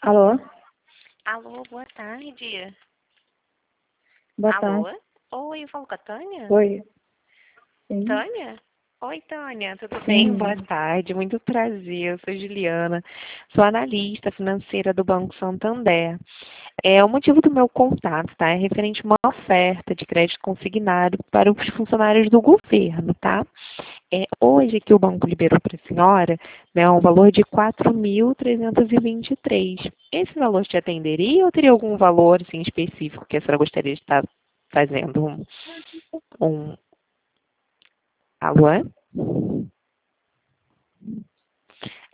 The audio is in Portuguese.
Alô? Alô, boa tarde. Boa Alô? tarde. Oi, eu falo com a Tânia? Oi. Sim. Tânia? Oi, Tânia, tudo bem? Boa Sim. tarde, muito prazer. Eu sou Juliana, sou analista financeira do Banco Santander. O motivo do meu contato, tá? É referente a uma oferta de crédito consignado para os funcionários do governo, tá? Hoje que o banco liberou para a senhora, né, um valor de 4.323. Esse valor te atenderia ou teria algum valor assim, específico que a senhora gostaria de estar fazendo um alô?